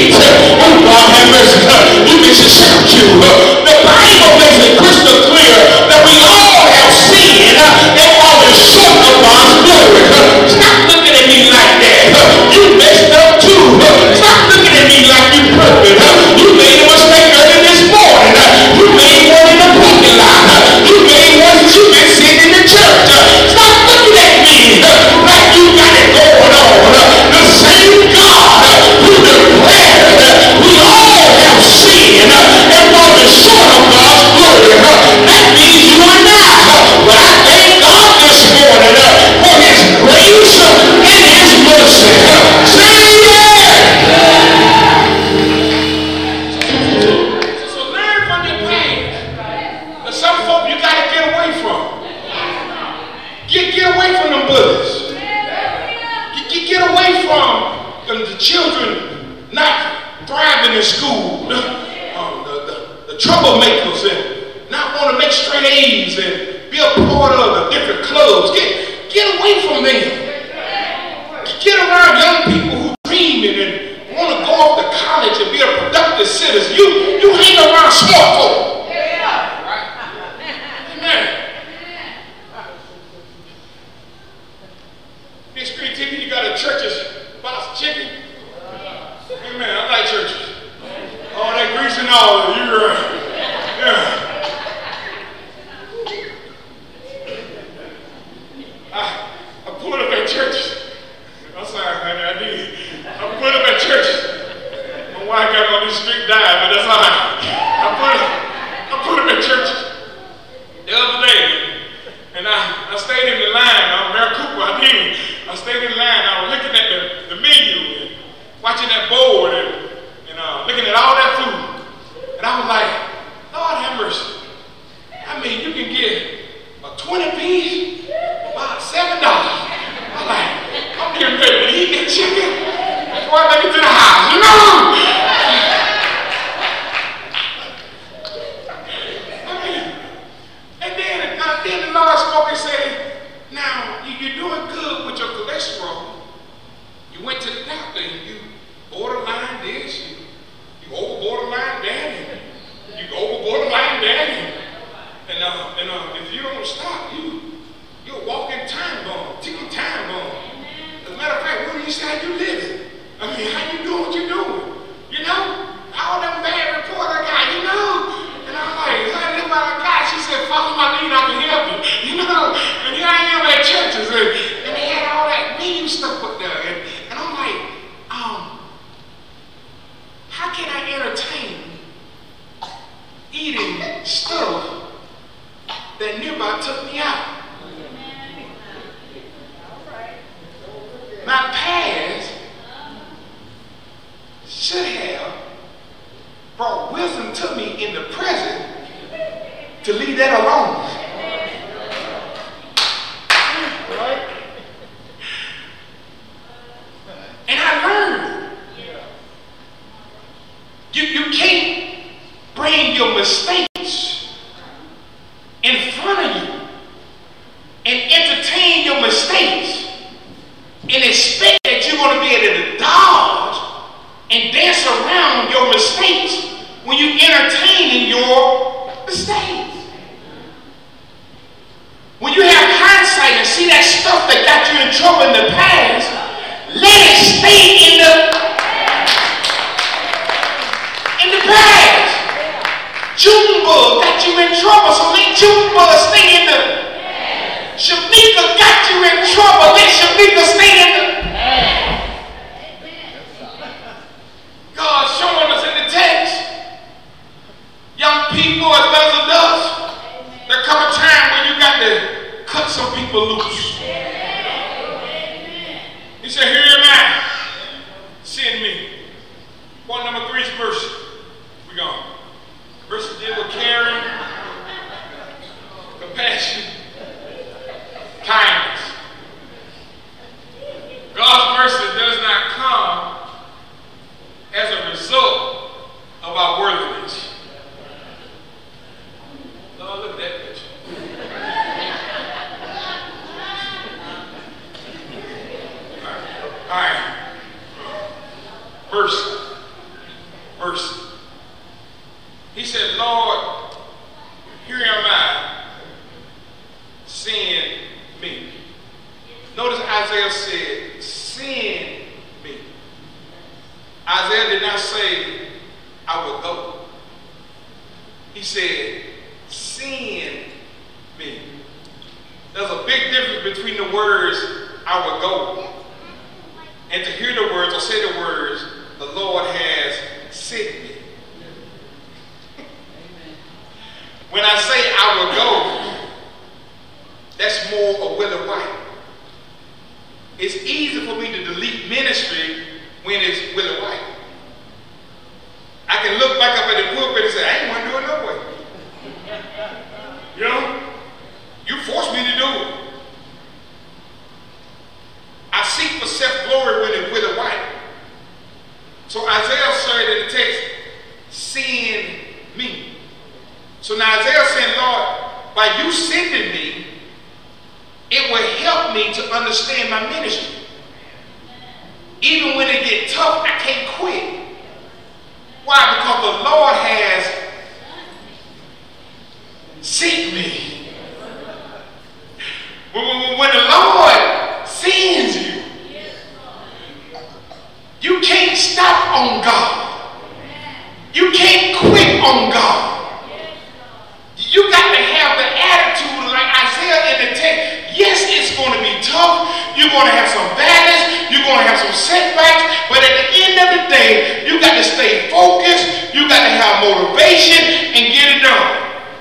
needs. Oh, God have mercy. You can shout you. The Bible makes it crystal clear that we all have sinned and fallen short of God's glory. Stop looking at me like that. You messed up too. Stop looking at me like you perfect. You made a mistake early this morning. You made one in the parking lot. You made one that you been sitting in the church. Stop looking at me like you got it going on. The same God who declared we all have sinned and fallen short of God's glory. That means you and I. But I thank God this morning for his grace and his mercy. Say yeah. So learn from your past. There's some folk you got to get away from. Get, get away from them bullies. Get, get, get away from the, the children not thriving in school. The, um, the, the, the troublemakers and not want to make straight A's and be a part of the different clubs. Get, get away from them. Get around young people who dreaming and want to go off to college and be a productive citizen. You, you hang around smart folk. This creativity, you got a church's box chicken. Amen. I like churches. All that grease and all, you're right. Yeah. I, I pulled up at church. I'm sorry, honey, I did. I pulled up at church. My wife got on this strict diet, but that's all right. I put up, I put up at church the other day, and I, I stayed in the line. I'm Mayor Cooper, I did. I stayed in line. I was looking at the, the menu and watching that board and, and uh, looking at all that food. And I was like, Lord have mercy. I mean, you can get a twenty piece about seven dollars. I'm like, I'm getting ready to eat that chicken before I make it to the house. You know? I mean, and then, and then the Lord spoke and said, now, you're doing good with your cholesterol. You went to the doctor and you borderline this, you, you over borderline that, and you over borderline that, and, and, uh, and uh, if you don't stop, you, you're a walking time bomb, ticking time bomb. As a matter of fact, where do you say you living? I mean, how you doing what you doing? You know? All them bad reports I got, you know? And I'm like, I live by the God. She said, follow my lead, I can help you. You know? And here I am at churches, and, and they had all that menu stuff up there. And, and I'm like, um, how can I entertain eating stuff that nearby took me out? My past should have brought wisdom to me in the present to leave that alone. Right? And I learned you, you can't bring your mistakes in front of you and entertain your mistakes and expect that you're going to be able to dodge and dance around your mistakes when you entertain your mistakes. When you have hindsight and see that stuff that got you in trouble in the past, let it stay in the in the past. Junebug got you in trouble, so let Junebug stay in the Shamika got you in trouble, let Shamika stay in the God showing us in the text, young people as well as adults, there come a time when you got to cut some people loose. He said, here am I, send me. Point number three is mercy. We gone. Mercy deal with caring, compassion, kindness. God's mercy does not come as a result of our worthiness. Lord, look at that picture. All right. All right. Mercy. Notice Isaiah said, send me. Isaiah did not say, I will go. He said, send me. There's a big difference between the words, I will go, and to hear the words or say the words, the Lord has sent me. When I say I will go, that's more a Willie White. It's easy for me to delete ministry when it's Willie White. I can look back up at the pulpit and say, I ain't want to do it no way. You know? You forced me to do it. I seek for self-glory when it's Willie White. So Isaiah said in the text, send me. So now Isaiah said, Lord, by you sending me, it will help me to understand my ministry. Even when it gets tough, I can't quit. Why? Because the Lord has sent me. When, when the Lord sends you, you can't stop on God. You can't quit on God. You got to have the attitude like Isaiah in the text. Yes, it's going to be tough. You're going to have some valleys. You're going to have some setbacks. But at the end of the day, you got to stay focused. You got to have motivation and get it done.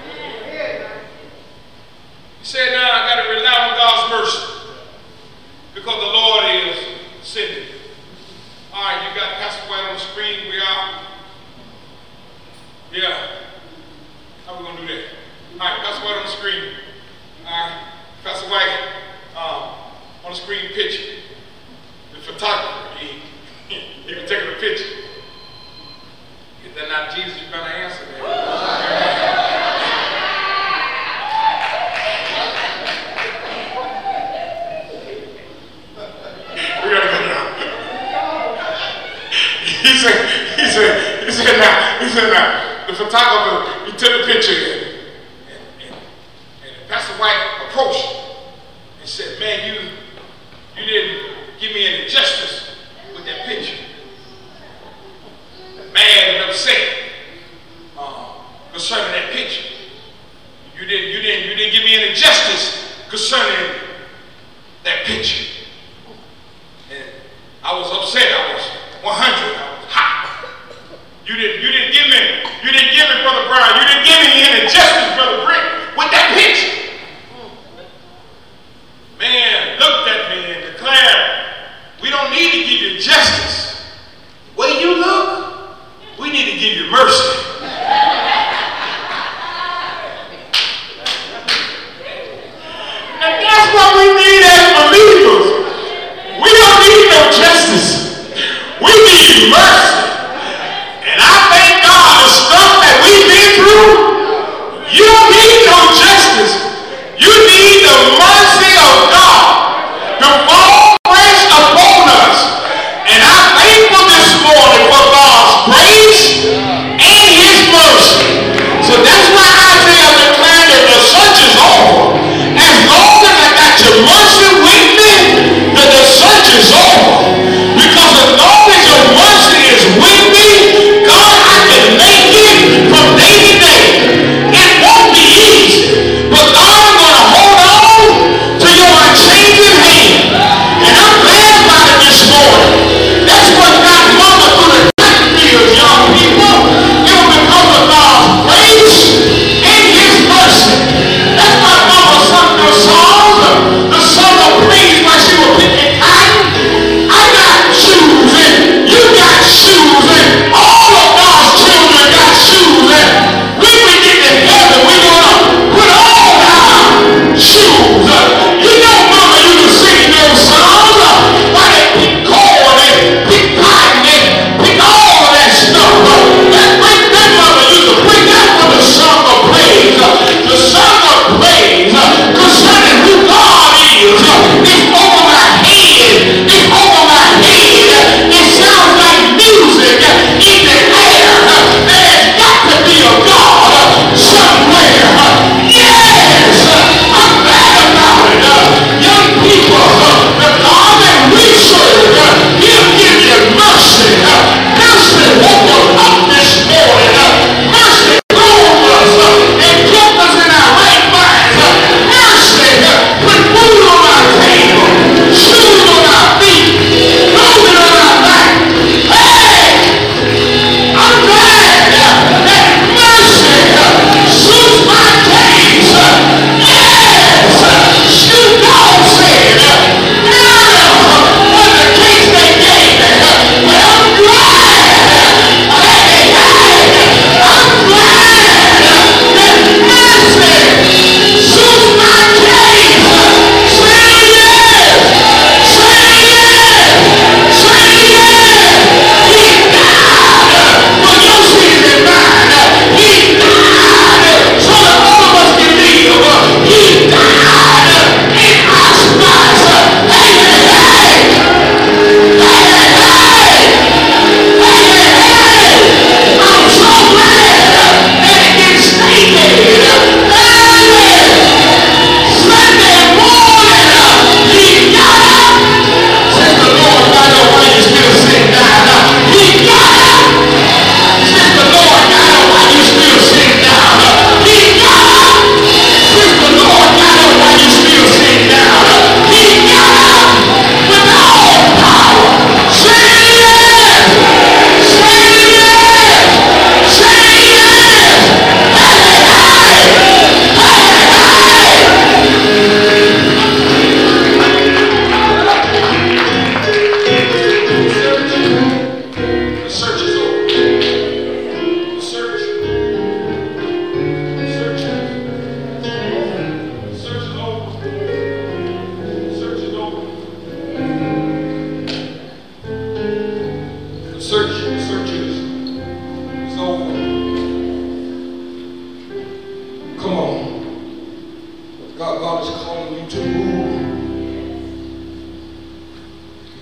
He said, now I got to rely on God's mercy because the Lord is sending. All right, you got Pastor White on the screen. We are. Yeah. How are we going to do that? All right, Pastor White on the screen. All right, Pastor White um, on the screen picture. The photographer, he, he was taking a picture. Is that not Jesus? You better answer that. We gotta go down. He said, he said, he said now, he said now, the photographer, he took the picture. Pastor White approached and said, man, you, you didn't give me any justice with that picture. Mad and upset uh, concerning that picture. You didn't, you, didn't, you didn't give me any justice concerning that picture. And I was upset. I was one hundred. I was hot. You didn't, you didn't give me, you didn't give me, Brother Brown, you didn't give me any justice, Brother Brick, with that picture. Man looked at me and declared, we don't need to give you justice. The way you look, we need to give you mercy. And that's what we need as believers. We don't need no justice. We need mercy. And I thank God the stuff that we've been through, you don't need no justice. You need the mercy of God to fall fresh upon us. And I'm thankful this morning for God's grace and His mercy. So that's why Isaiah declared that the search is over. As long as I got your mercy with me, that the search is over. Because as long as your mercy is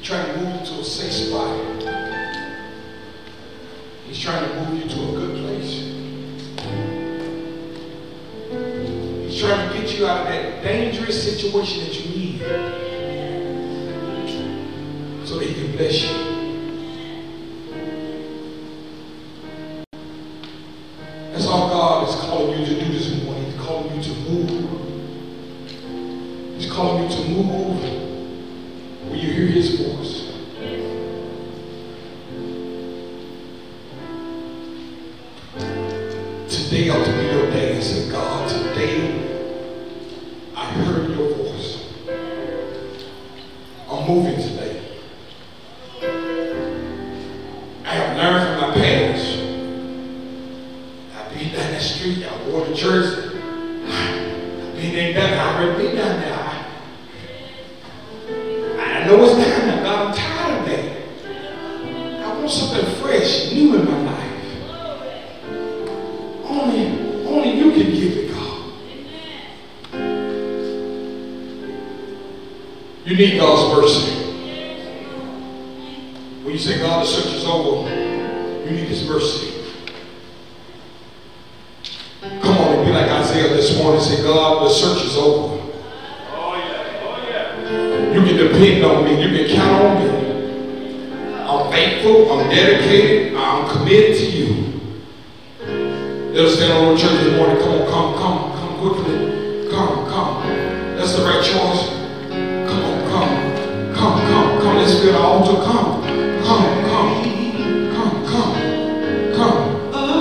trying to move you to a safe spot. He's trying to move you to a good place. He's trying to get you out of that dangerous situation that you need so that he can bless you. That's all God is calling you to do this morning. He's calling you to move. He's calling you to move when you hear his voice. Today ought to be your day and say, God, today I heard your voice. I'm moving today. I have learned from my parents. I've been down that street, I go to church. I've been there, done that. I've already been down there. I, I know it's down there, God, I'm tired of that. I want something fresh, new in my life. Only, only you can give it, God. You need God's mercy. When you say, God, the search is over, you need his mercy. Come on and be like Isaiah this morning and say, God, the search is over. Oh, yeah. Oh, yeah. You can depend on me. You can count on me. I'm faithful. I'm dedicated. I'm committed to you. They'll stand on the church in the morning. Come on, come, come, come quickly. Come, come. That's the right choice. Come on, come. Come, come, come. Let's feel the altar. Come, come, come. Come, come, come.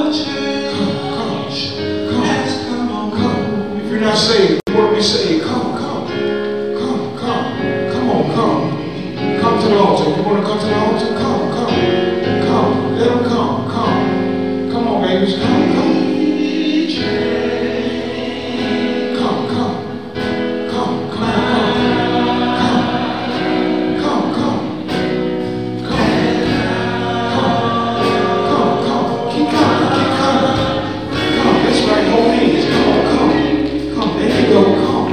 If you're not saved, you want to be saved, come, come, come, come, come on, come, come to the altar. If you want to come to the altar, come, come, come, let them come, come, come on, babies, come, come, come, come, come, come, come, come, come, come, come, come, come, keep coming, keep coming, come, that's right, hold hands, come on, come. There you go, come.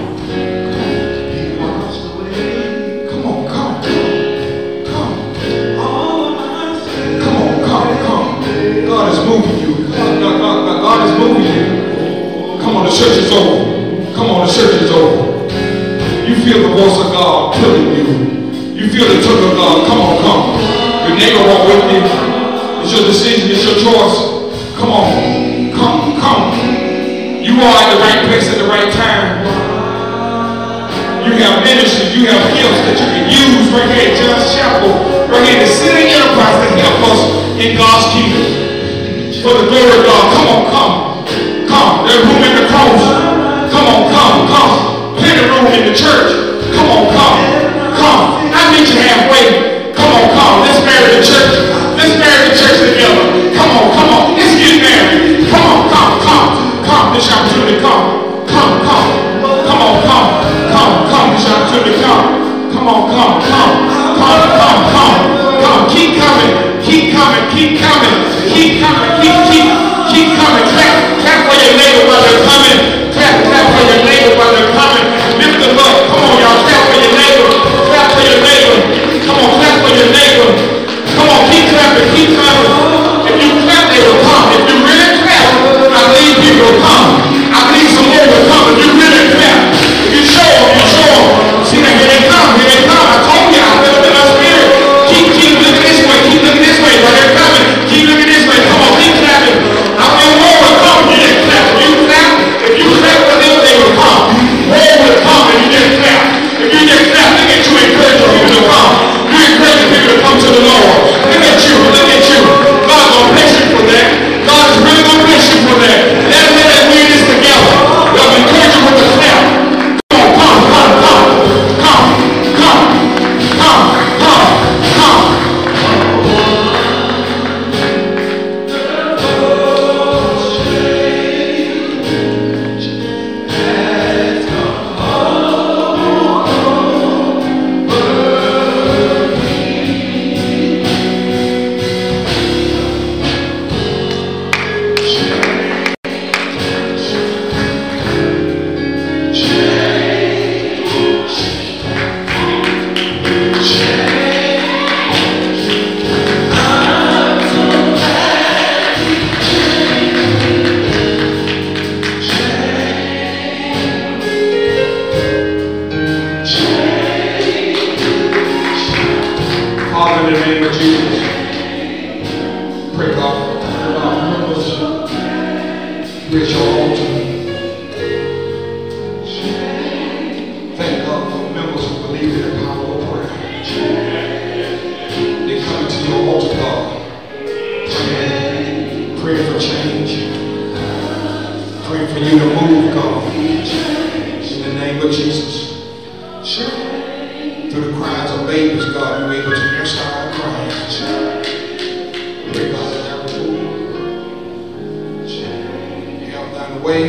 Come on, come, come, come. Come on, come, come. God is moving you. God, God, God, God is moving you. Come on, the church is over. Come on, the church is over. You feel the voice of God killing you. You feel the touch of God. Come on, come. Your neighbor walk with you. It's your decision. It's your choice. Come on, come, come. You are at the right place at the right time. You have ministries, you have gifts that you can use right here at John's Chapel, right here in the City Enterprise to help us in God's kingdom. For the glory of God, come on, come. Come, there's room in the cross. Come on, come, come. Plenty of room in the church. Come on, come, come. I meet you halfway. Come on, come. Let's marry the church. Let's marry the church together. Come on, come on. Let's get married. Come on, come, come. Come, this opportunity, come, come, come, come on, come, come, come, this opportunity, come, come on, come, come, come, come, come, come, keep coming, keep coming, keep coming, keep coming, keep, keep, keep coming, clap, clap for your neighbor while they're coming, clap, clap for your neighbor while they're coming, lift them up, come on, y'all, clap for in the name of Jesus. Pray God for our members. Praise your altar. Thank God for members who believe in the power of prayer. They come into your altar, God, praying, praying for change, praying for you to move, God, in the name of Jesus. Through the cries of babies, God, you're able to answer our cries. Pray God that I will have thine way.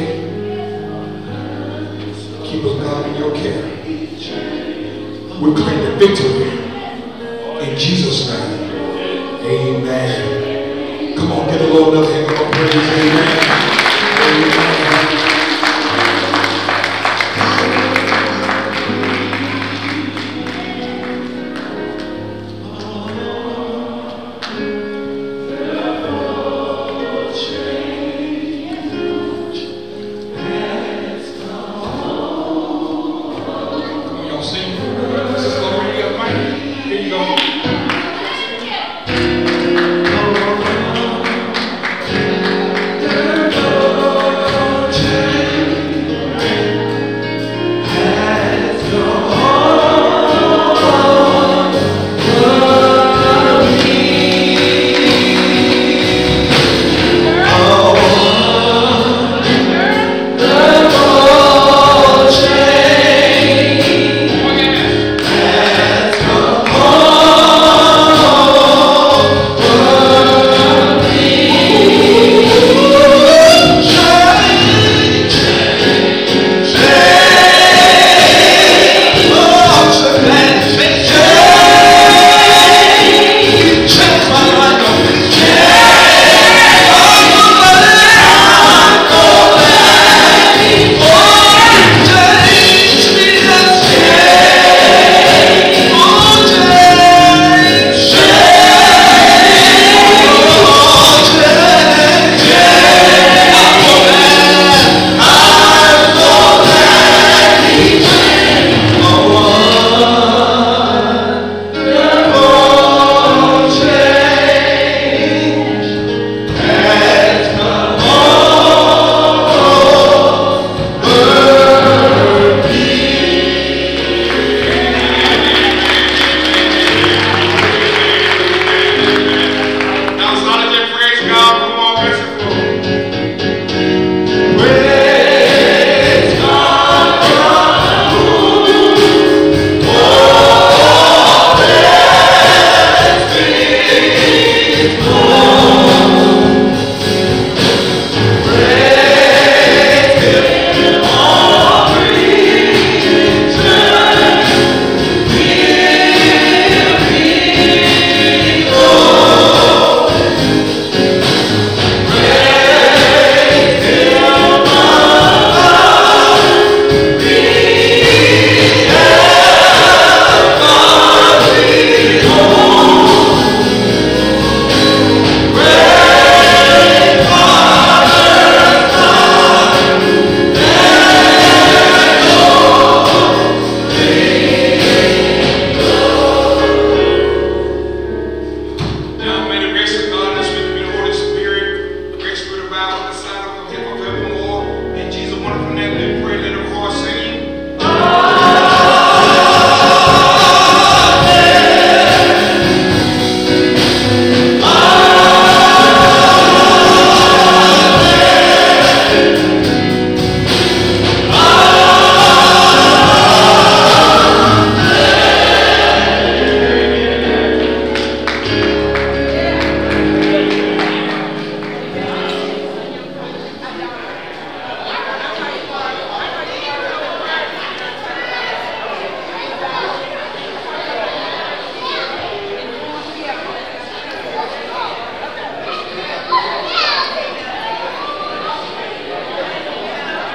Keep us, God, in your care. We claim the victory in Jesus' name. Amen. Come on, get the Lord another hand of praise. Amen.